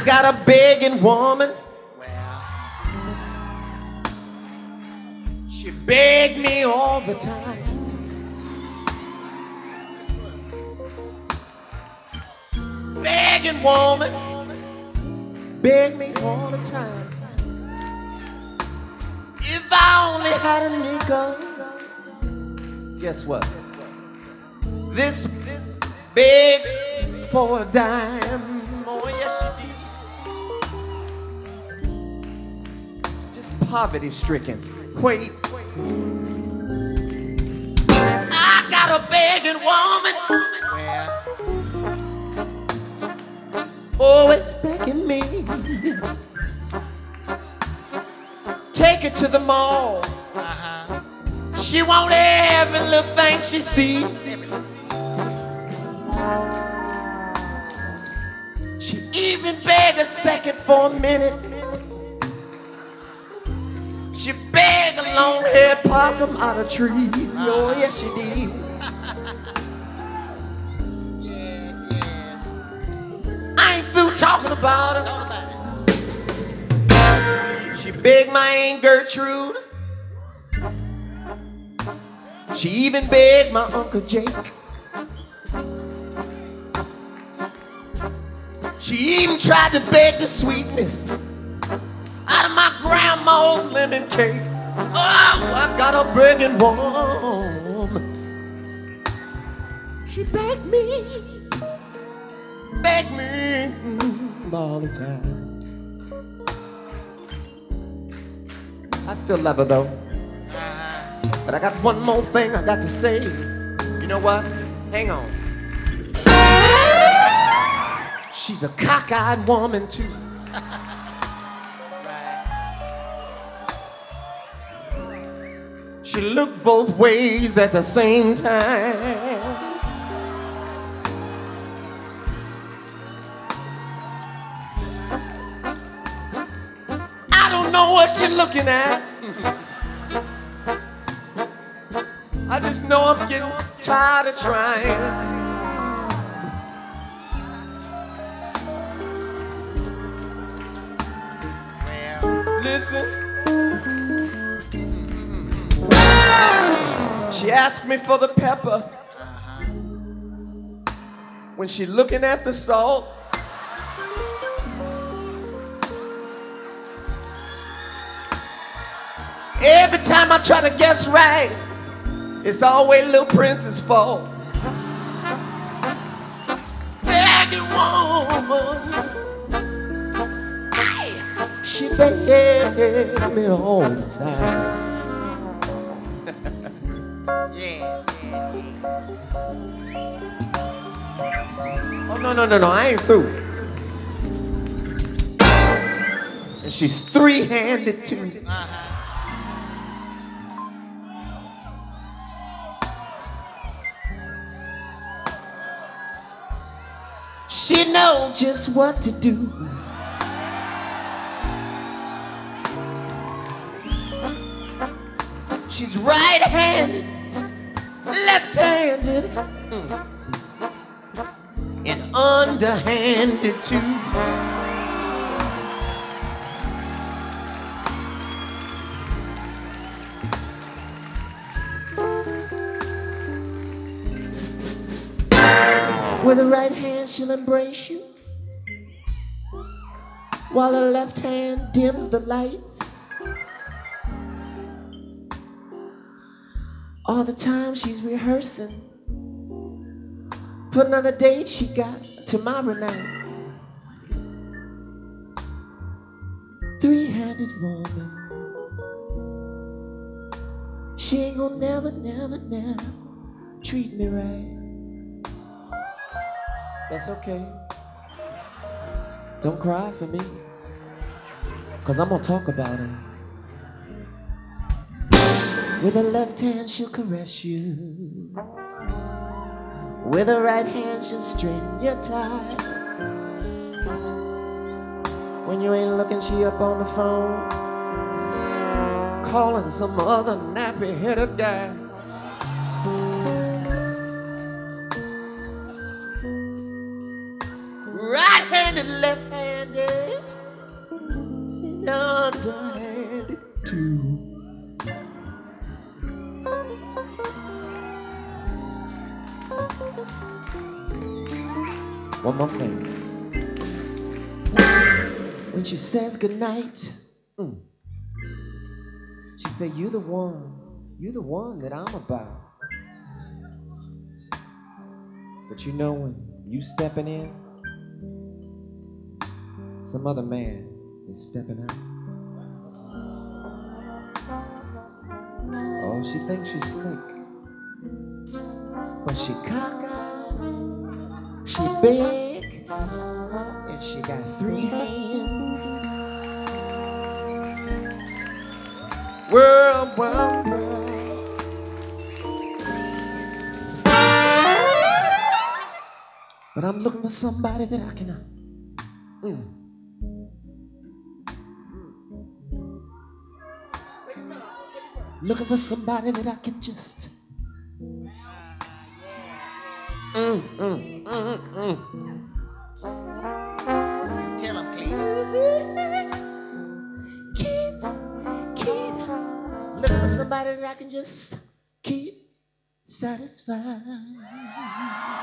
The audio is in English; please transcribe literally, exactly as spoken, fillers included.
got a begging woman. Well, She begged me all the time. Begging woman, beg me all the time. If I only had a nickel, guess what? This beg for a dime. Oh yes, she did. Just poverty stricken. Wait. I got a begging woman. well, Always begging me. Take her to the mall. uh-huh. She want every little thing she see. She even begged a second for a minute. She begged a long-haired possum out of tree. Oh yes she did. Yeah, yeah. I ain't through talking about her. Talk about it. She begged my Aunt Gertrude. She even begged my Uncle Jake. She even tried to beg the sweetness out of my grandma's lemon cake. Oh, I got a begging woman. She begged me, begged me mm, all the time. I still love her though. But I got one more thing I got to say. You know what? Hang on. She's a cockeyed woman too. She looked both ways at the same time. I don't know what she's looking at. I just know I'm getting tired of trying. Listen. She asked me for the pepper. When she looking at the salt. Every time I try to guess right, it's always Little Prince's fault. Begging woman, hey, she begged me all the time. Yes, yes, yes. Oh no no no no! I ain't through. And she's three-handed too. Uh-huh. She know just what to do. She's right-handed, left-handed, mm, and underhanded too. With her right hand, she'll embrace you, while her left hand dims the lights. All the time she's rehearsing for another date she got tomorrow night. Three-handed woman. She ain't gonna never, never, never treat me right. That's okay. Don't cry for me, cause I'm gonna talk about her. With her left hand she'll caress you, with her right hand she'll straighten your tie. When you ain't looking, she up on the phone, calling some other nappy-headed guy. Right-handed, left-handed, underhanded too. One more thing. When she says goodnight, mm, she say, you the one, you the one that I'm about. But you know when you stepping in, some other man is stepping out. Oh, she thinks she's slick, but she cockeyed, she big, and she got three hands. World, world, world. But I'm looking for somebody that I can. Uh, mm. Looking for somebody that I can just. Mm, mm, mm, mm. Tell him, Cletus. Keep, keep looking for somebody that I can just keep satisfied.